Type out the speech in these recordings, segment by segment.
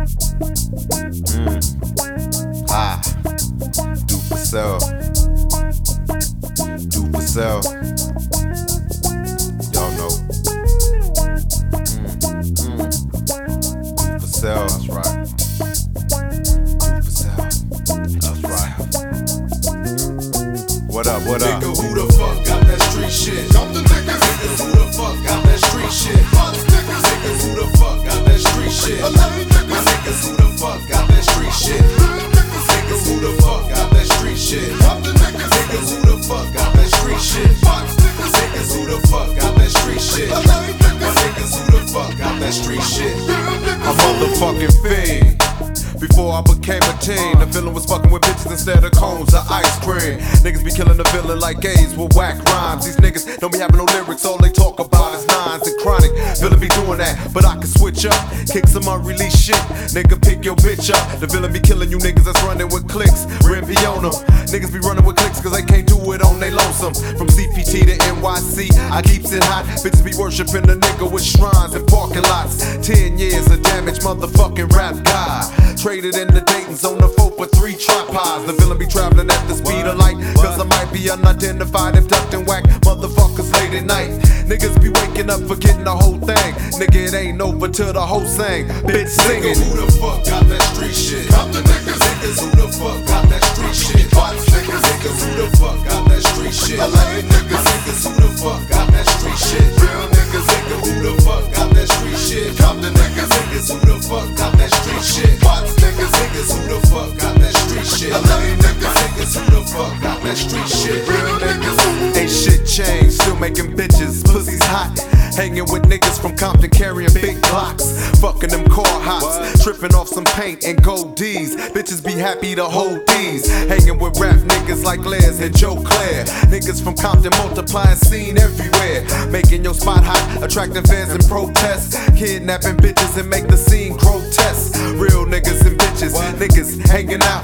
Ah, do for sale. Do for sale. Y'all know. Do for sale. That's right. Do for sale. That's right. What up? What up? Nigga, who the fuck got that street shit? Dump the niggas. Niggas, who the fuck got that street shit? Niggas, who the fuck got that street shit? My niggas, who the fuck got that street shit? Niggas, who the fuck got that street shit? Niggas, who the fuck got that street shit? Niggas, who the fuck got that street shit? My niggas, who the fuck got that street shit? A motherfucking fiend. Before I became a teen, the villain was fucking with bitches instead of cones or ice cream. Niggas be killing the villain like gays with whack rhymes. These niggas don't be having no lyrics, all they talk about is nines and chronic. Villain be doing that, but I can switch up, kick some unreleased shit. Nigga, pick your bitch up. The villain be killing you niggas that's running with clicks. Rim be on them. Niggas be running with clicks cause they can't do it on they lonesome. From CPT to NYC, I keeps it hot. Bitches be worshiping the nigga with shrines and parking lots. 10 years of damage, motherfucking rap god. Traded in the Dayton's on the 4 for 3 tripods. The villain be traveling at the speed of light, cause I might be unidentified, abducting whack motherfuckers late at night. Niggas be waking up forgetting the whole thing. Nigga, it ain't over till the whole sang. Bitch singing. Nigga, who the fuck got that street shit? Come the niggas. Niggas, who the fuck got that street shit? Niggas, who the fuck got that street shit? Niggas, who the fuck got that street shit? Real niggas, nigga, who the fuck got that street shit? Come the niggas, who the fuck got that street shit? Niggas, who the fuck got that street shit? Niggas, who the fuck got that street shit? Real niggas. Ain't shit changed, still making bitches, pussies hot. Hanging with niggas from Compton carrying big blocks. Fucking them car hops, tripping off some paint and gold D's. Bitches be happy to hold these. Hanging with rap niggas like Les and Joe Claire. Niggas from Compton multiplying scene everywhere. Making your spot hot, attracting fans and protests. Kidnapping bitches and make the scene grotesque. Real niggas and bitches, niggas hanging out.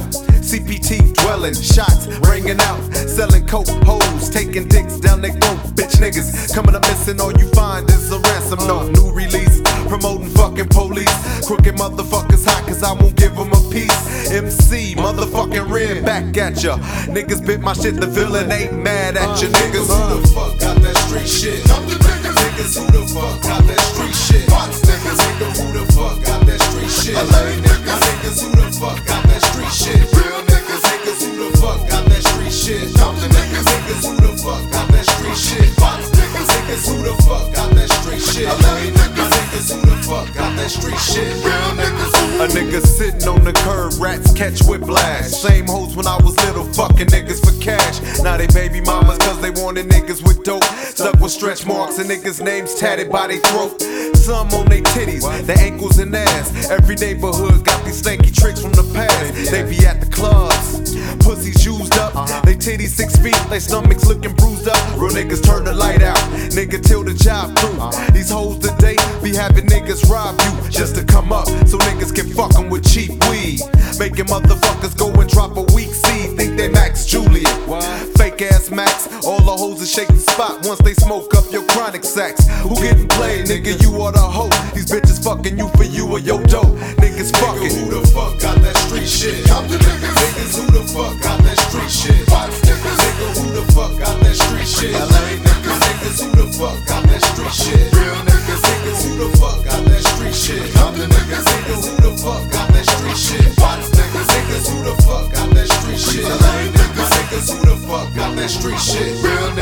CPT dwelling, shots ringing out. Selling coke, hoes, taking dicks down their throat. Bitch niggas coming up missing, all you find is a ransom note. New release, promoting fucking police. Crooked motherfuckers hot cause I won't give them a piece. MC, motherfucking red back at ya. Niggas bit my shit, the villain ain't mad at ya. Niggas, who the fuck got that street shit? Niggas, who the fuck got that street shit? Niggas, who the fuck got that street shit? Niggas, who the fuck got that street shit? Real niggas, who the fuck got that street shit? Niggas, who the fuck got that street shit? Niggas, who the fuck got that street shit? Niggas, who the fuck got that street shit? Real niggas. A nigga sitting on the curb, rats catch whiplash. Same hoes when I was little, fucking niggas for cash. Now they baby mamas cause they wanted niggas with dope. Stuck with stretch marks and niggas' names tatted by their throat. Some on they titties, their ankles and ass. Every neighborhood got these stanky tricks from the past. They be at the clubs, pussies used up. They titties 6 feet, they stomachs looking bruised up. Real niggas turn the light out, nigga till the job through. These hoes today be having niggas rob you just to come up, so niggas can fuck 'em with cheap weed. Making motherfuckers go and drop a weak seed, think they Max Julian. Fake ass Max, all the hoes is shaking spot once they smoke up your chronic sacks. Who getting played, nigga? You are the hoe. These bitches fucking you for you or your dough. Niggas fucking. Nigga, who the fuck got that street shit? Niggas, who the fuck got that street shit? Nigga, who the fuck got that street shit? Niggas, who the fuck got that street shit? Real niggas, who the fuck got that street shit? Niggas, who the fuck got that street shit? Niggas, who the fuck got that street shit? Niggas, who the fuck got that street shit? Real